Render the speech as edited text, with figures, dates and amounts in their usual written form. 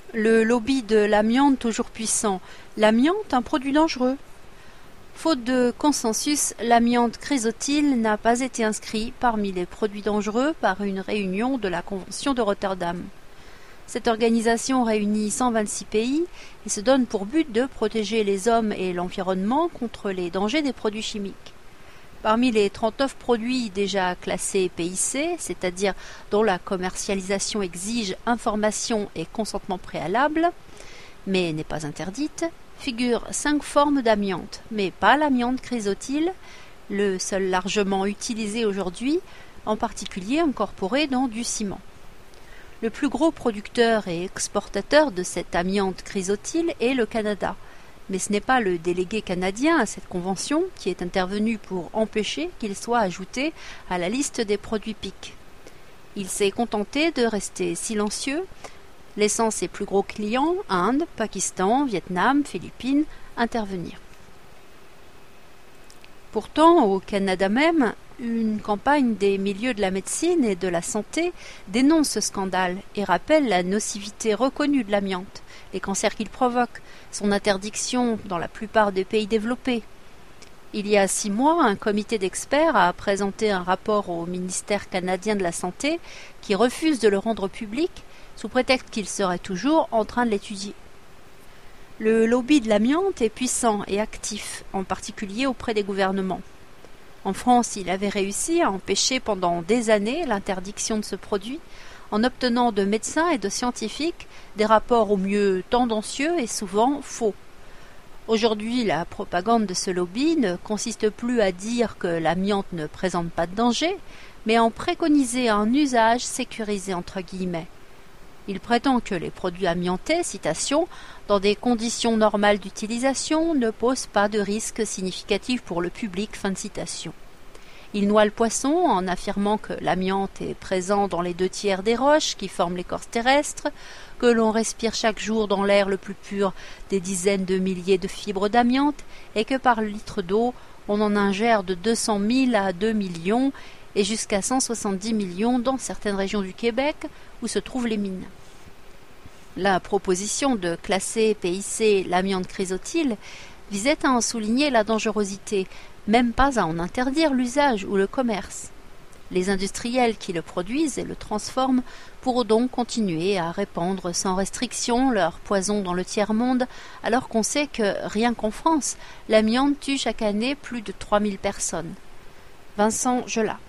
Le lobby de l'amiante toujours puissant. L'amiante, un produit dangereux. Faute de consensus, l'amiante chrysotile n'a pas été inscrit parmi les produits dangereux par une réunion de la Convention de Rotterdam. Cette organisation réunit 126 pays et se donne pour but de protéger les hommes et l'environnement contre les dangers des produits chimiques. Parmi les 39 produits déjà classés PIC, c'est-à-dire dont la commercialisation exige information et consentement préalable, mais n'est pas interdite, figurent 5 formes d'amiante, mais pas l'amiante chrysotile, le seul largement utilisé aujourd'hui, en particulier incorporé dans du ciment. Le plus gros producteur et exportateur de cette amiante chrysotile est le Canada, mais ce n'est pas le délégué canadien à cette convention qui est intervenu pour empêcher qu'il soit ajouté à la liste des produits PIC. Il s'est contenté de rester silencieux, laissant ses plus gros clients, Inde, Pakistan, Vietnam, Philippines, intervenir. Pourtant, au Canada même, une campagne des milieux de la médecine et de la santé dénonce ce scandale et rappelle la nocivité reconnue de l'amiante, les cancers qu'il provoque, son interdiction dans la plupart des pays développés. Il y a 6 mois, un comité d'experts a présenté un rapport au ministère canadien de la Santé qui refuse de le rendre public sous prétexte qu'il serait toujours en train de l'étudier. Le lobby de l'amiante est puissant et actif, en particulier auprès des gouvernements. En France, il avait réussi à empêcher pendant des années l'interdiction de ce produit en obtenant de médecins et de scientifiques des rapports au mieux tendancieux et souvent faux. Aujourd'hui, la propagande de ce lobby ne consiste plus à dire que l'amiante ne présente pas de danger, mais à en préconiser un usage sécurisé entre guillemets. Il prétend que les produits amiantés, citation, dans des conditions normales d'utilisation, ne posent pas de risque significatif pour le public, fin de citation. Il noie le poisson en affirmant que l'amiante est présent dans les 2/3 des roches qui forment l'écorce terrestre, que l'on respire chaque jour dans l'air le plus pur des dizaines de milliers de fibres d'amiante et que par litre d'eau, on en ingère de 200 000 à 2 millions et jusqu'à 170 millions dans certaines régions du Québec où se trouvent les mines. La proposition de classer PIC l'amiante chrysotile visait à en souligner la dangerosité, même pas à en interdire l'usage ou le commerce. Les industriels qui le produisent et le transforment pourront donc continuer à répandre sans restriction leur poison dans le tiers-monde, alors qu'on sait que, rien qu'en France, l'amiante tue chaque année plus de 3000 personnes. Vincent Gelat.